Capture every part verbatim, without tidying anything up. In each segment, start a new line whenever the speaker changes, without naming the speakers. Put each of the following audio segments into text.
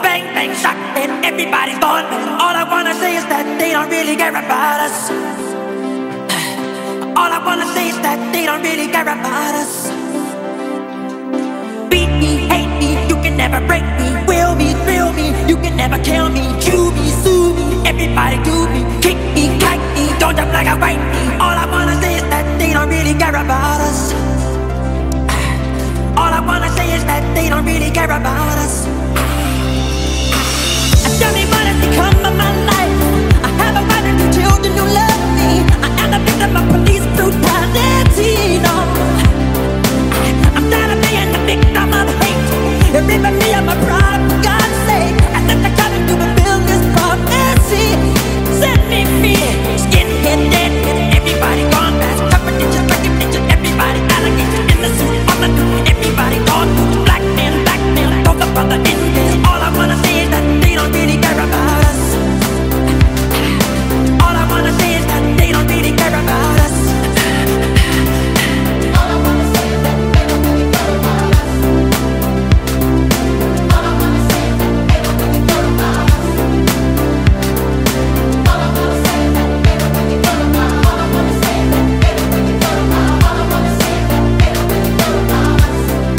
bang, bang, shot, and everybody's gone. All I wanna say is that they don't really care about us. All I wanna say is that they don't really care about us. Beat me, hate me, you can never break me. Will me, thrill me, you can never kill me. Chew me, sue me, everybody do me. Kick me, kite me, don't jump like a white me. All I wanna say is that they don't really care about us. All I wanna say is that they don't really care about us. Tell me what has become of my life. I have a wife and two children who love me. I am the victim of police brutality. No, I'm tired of being the victim of hate. You're ripping me of my pride, for God's sake. I left the cabin to fulfill this prophecy. Set me free, skinhead dead, everybody gone past. Covered ninjas, like ninjas, everybody alligators in the suit. On the news, everybody gone. Black man, black man, broke up brother in this. All I wanna say is that they don't really care about us. All I wanna say is that they don't really care about us. All I wanna say is that they don't really care about us. All I wanna say is that they don't really care about us. All I wanna say is that they don't really care about us. All I wanna say is that they don't really care about us. All I wanna say is that they don't really care about us.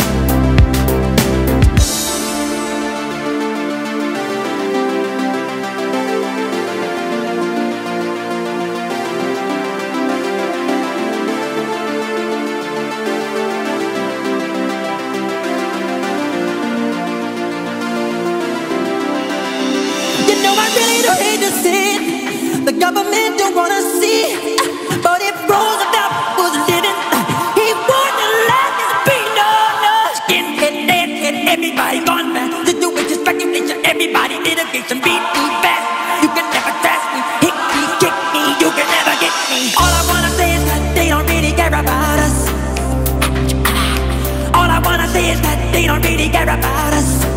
You know I really don't hate to see it. The government don't wanna see it. But if Roosevelt was living, he wouldn't let this be. No, no. Skinhead, deadhead, everybody gone mad. Situation, speculation, everybody litigation. Beat me fast, you can never test me. Hit me, kick me, you can never get me. All I wanna say is that they don't really care about us. All I wanna say is that they don't really care about us.